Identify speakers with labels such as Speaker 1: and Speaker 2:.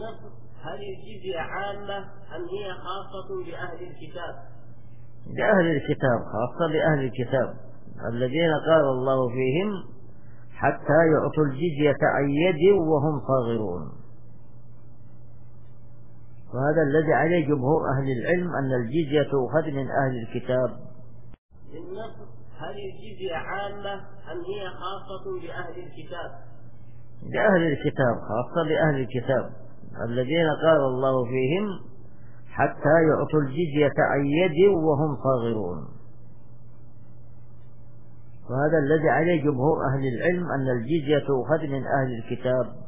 Speaker 1: بالنص هل الجزية عامة أم هي خاصة بأهل الكتاب؟
Speaker 2: بأهل الكتاب، خاصة بأهل الكتاب الذين قال الله فيهم حتى يعطوا الجزية عن يد وهم صاغرون. وهذا الذي عليه جمهور أهل العلم أن الجزية تؤخذ من أهل الكتاب.
Speaker 1: بالنص هل الجزية عامة أم هي خاصة بأهل الكتاب؟
Speaker 2: بأهل الكتاب، خاصة بأهل الكتاب الذين قال الله فيهم حتى يعطوا الجزية عن يد وهم صاغرون. وهذا الذي عليه جمهور أهل العلم أن الجزية تؤخذ من أهل الكتاب.